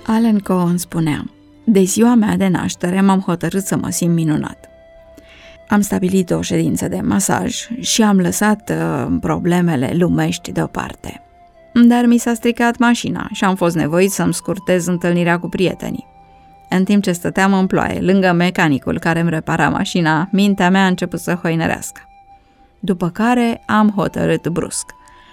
Alan Cohen spunea: de ziua mea de naștere m-am hotărât să mă simt minunat. Am stabilit o ședință de masaj și am lăsat problemele lumești deoparte. Dar mi s-a stricat mașina și am fost nevoit să-mi scurtez întâlnirea cu prietenii. În timp ce stăteam în ploaie, lângă mecanicul care îmi repara mașina, mintea mea a început să hoinărească. După care am hotărât brusc: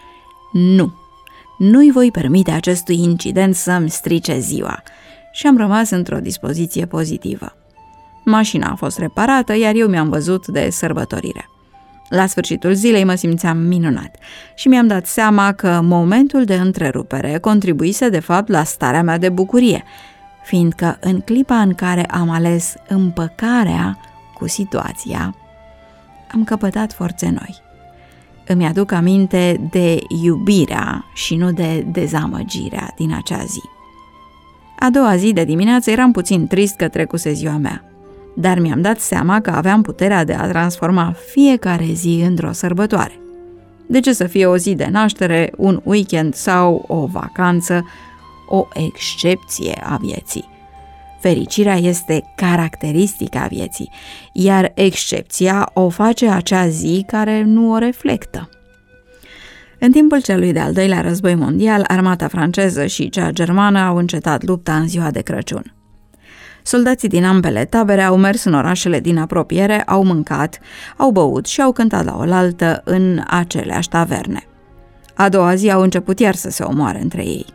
nu-i voi permite acestui incident să-mi strice ziua, și am rămas într-o dispoziție pozitivă. Mașina a fost reparată, iar eu mi-am văzut de sărbătorire. La sfârșitul zilei mă simțeam minunat și mi-am dat seama că momentul de întrerupere contribuise de fapt la starea mea de bucurie, fiindcă în clipa în care am ales împăcarea cu situația, am căpătat forțe noi. Îmi aduc aminte de iubirea și nu de dezamăgirea din acea zi. A doua zi de dimineață eram puțin trist că trecuse ziua mea, dar mi-am dat seama că aveam puterea de a transforma fiecare zi într-o sărbătoare. De ce să fie o zi de naștere, un weekend sau o vacanță, o excepție a vieții? Fericirea este caracteristica vieții, iar excepția o face acea zi care nu o reflectă. În timpul celui de-al doilea război mondial, armata franceză și cea germană au încetat lupta în ziua de Crăciun. Soldații din ambele tabere au mers în orașele din apropiere, au mâncat, au băut și au cântat la oaltă în aceleași taverne. A doua zi au început iar să se omoare între ei.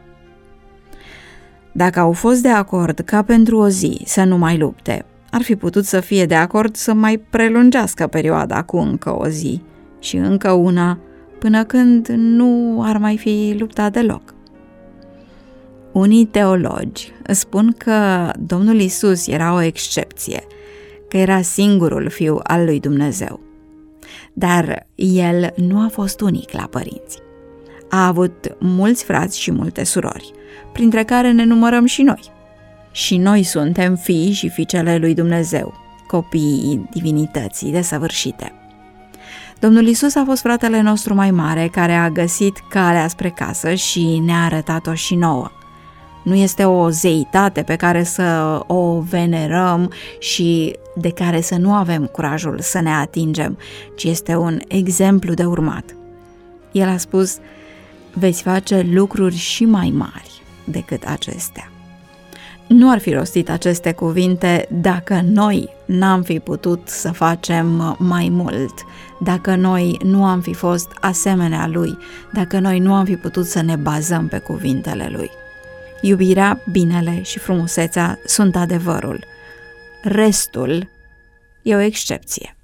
Dacă au fost de acord ca pentru o zi să nu mai lupte, ar fi putut să fie de acord să mai prelungească perioada cu încă o zi și încă una, până când nu ar mai fi luptat deloc. Unii teologi spun că Domnul Iisus era o excepție, că era singurul Fiu al lui Dumnezeu. Dar El nu a fost unic la părinți. A avut mulți frați și multe surori, printre care ne numărăm și noi. Și noi suntem fii și fiicele lui Dumnezeu, copiii divinității desăvârșite. Domnul Iisus a fost fratele nostru mai mare, care a găsit calea spre casă și ne-a arătat-o și nouă. Nu este o zeitate pe care să o venerăm și de care să nu avem curajul să ne atingem, ci este un exemplu de urmat. El a spus: veți face lucruri și mai mari decât acestea. Nu ar fi rostit aceste cuvinte dacă noi n-am fi putut să facem mai mult, dacă noi nu am fi fost asemenea Lui, dacă noi nu am fi putut să ne bazăm pe cuvintele Lui. Iubirea, binele și frumusețea sunt adevărul. Restul e o excepție.